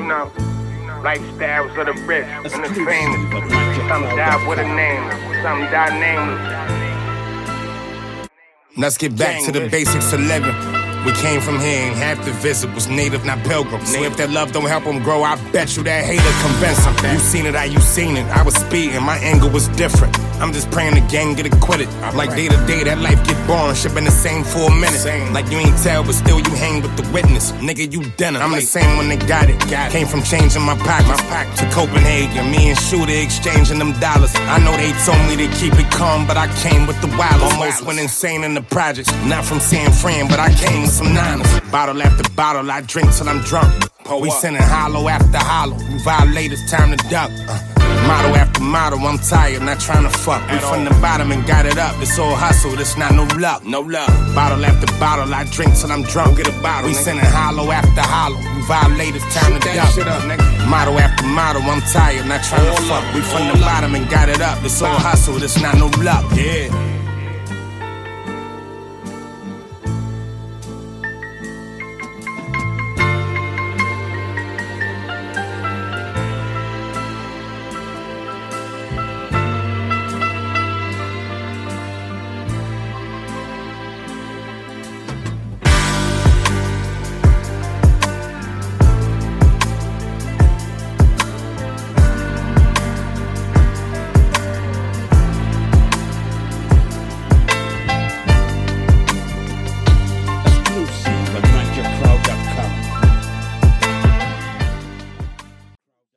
know. Lifestyles of the rich and the famous. Some die with a name, some die nameless. Let's get back to the basics of living. We came from here and half the visit was native, not pilgrim. So if that love don't help them grow, I bet you that hater convince them. You seen it, you seen it. I was speeding, my angle was different. I'm just praying the gang get acquitted. Like day to day, that life get boring. Shit been the same for a minute. Like you ain't tell, but still you hang with the witness. Nigga, you dinner. I'm the same one that got it. Came from changing my pockets to Copenhagen. Me and Shooter exchanging them dollars. I know they told me to keep it calm, but I came with the wild. Almost went insane in the projects. Not from San Fran, but I came with some niners. Bottle after bottle, I drink till I'm drunk. We sending hollow after hollow. We violate, it's time to duck. Motto after motto, I'm tired, not trying to fuck. We from the bottom and got it up. It's all hustle, this not no luck. No luck. Bottle after bottle, I drink till I'm drunk. Get a bottle. We sending hollow after hollow. We violate, it's time to duck. Motto after motto, I'm tired, not trying to fuck. We from the bottom and got it up. It's all hustle, this not no luck. Yeah.